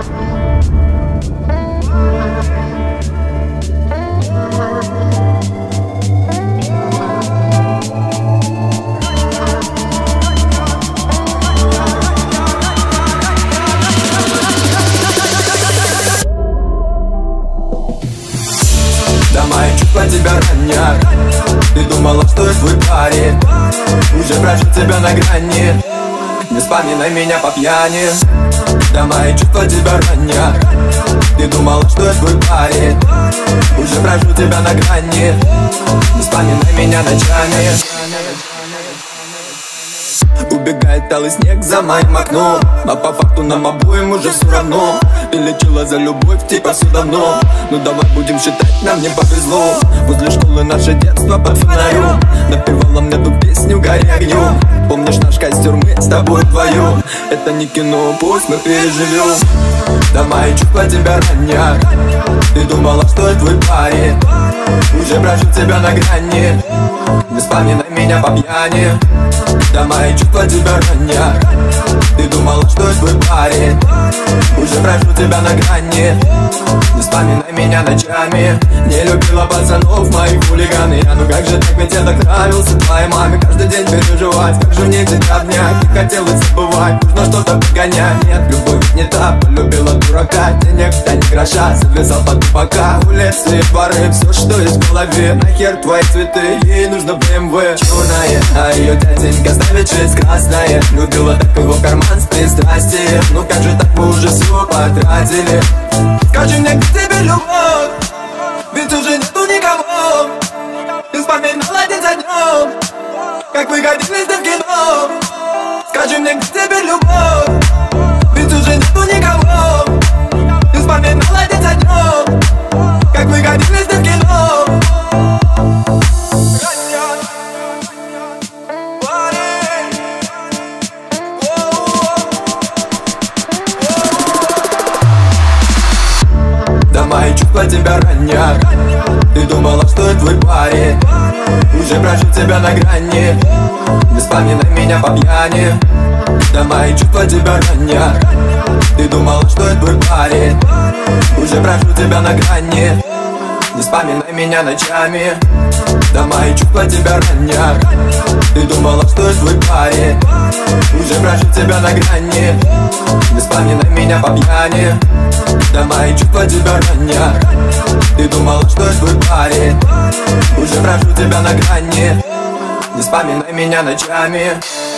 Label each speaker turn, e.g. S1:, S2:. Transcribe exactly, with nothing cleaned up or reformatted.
S1: Да, мои чувства тебя ранят. Ты думала, что я твой парень, уже прожил тебя на грани. Не вспоминай меня по пьяни. Да, мои чувства тебя ранят. Ты думала, что я твой парень, уже прожил тебя на грани. Не вспоминай меня ночами. Убегает талый снег за моим окном, а по факту нам обоим уже все равно. Ты лечила за любовь, типа все давно. Ну давай будем считать, нам не повезло. Возле школы наше детство под фонарем напевала мне ту песню «Гори огнем». Помнишь наш костер, мы с тобой вдвоем? Это не кино, пусть мы переживем. Да, мои чувства тебя ранят. Ты думала, что я твой парень, уже прожил тебя на грани. Не вспоминай меня по пьяни. Да, мои чувства тебя ранят. Ты думала, что я твой парень, уже прожил тебя на грани. Не вспоминай меня ночами. Не любила пацанов, моих хулиганы. Я, ну как же так, ведь я так нравился твоей маме. Каждый день переживать, как же мне тебя обнять. Не хотелось забывать, нужно что-то погонять. Нет, любовь не та, полюбила дурака. Денег-то не гроша, завязал под тупака. Улицы, дворы, все, что есть в голове. Нахер твои цветы, ей нужно бэ эм вэ черная, а ее дяденька ставит шесть красная. Любила так его карман с пристрастием. Ну как же так, мы уже все потратили. Скажи мне, где тебе любовь, ведь уже нету никого. Ты вспоминала день за днем, как мы ходили в кино. Скажи мне, где тебе любовь, ведь уже нету никого. Ты вспоминала день за днем, как мы ходили в кино. Да, мои чувства тебя ранят. Ты думала, что я твой парень, уже прожил тебя на грани. Не вспоминай меня по пьяни. Да, мои чувства тебя ранят. Ты думала, что я твой парень, уже прожил тебя на грани. Не вспоминай меня ночами. Да, мои чувства тебя ранят. Ты думала, что я твой парень, уже прожил тебя на грани. Не вспоминай меня по пьяни. Да, мои чувства тебя ранят. Ты думала, что я твой парень, уже прожил тебя на грани. Не вспоминай меня ночами.